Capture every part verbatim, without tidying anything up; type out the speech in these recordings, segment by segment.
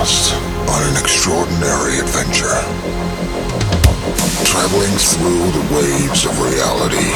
past on an extraordinary adventure, traveling through the waves of reality.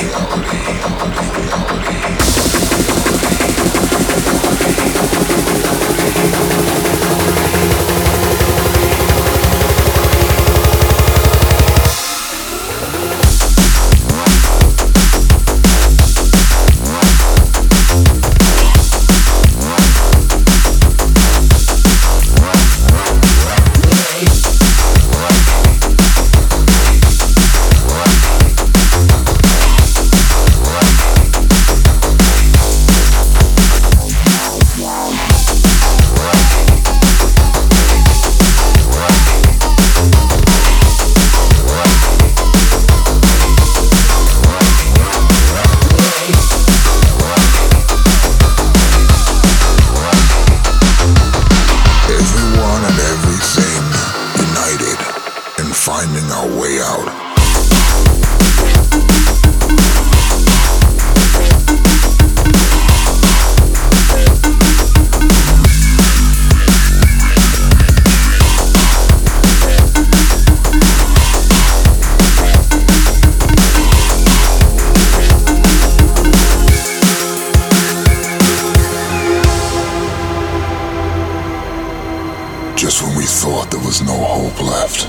Finding our way out. Just when we thought there was no hope left,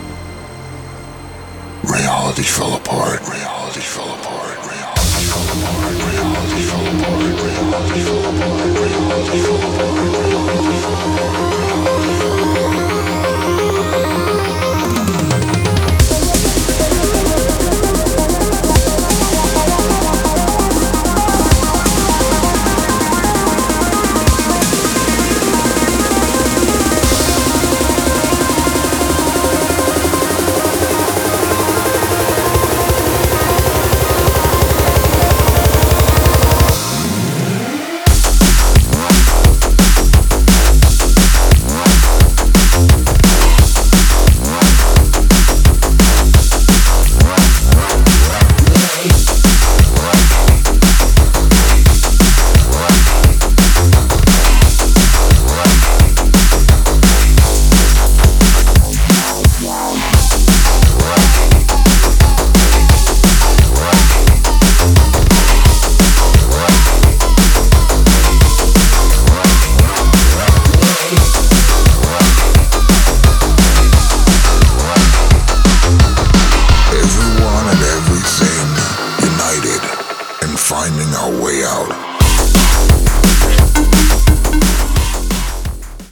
reality fell apart. Reality fell apart. Reality fell apart. Reality fell apart. Reality fell apart. Reality fell apart.